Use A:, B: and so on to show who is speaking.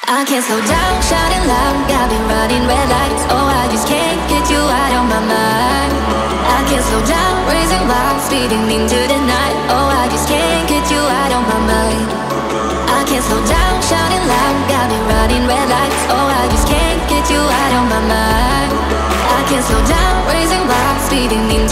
A: I can't slow down, shining loud, got me running red lights. Oh, I just can't get you out of my mind. I can't slow down, raising wild, speeding into the night. Oh, I just can't get you out of my mind. I can't slow down, shining loud, got me running red lights. Oh, I just can't get you out of my mind. I can't slow down, raising wild, speeding into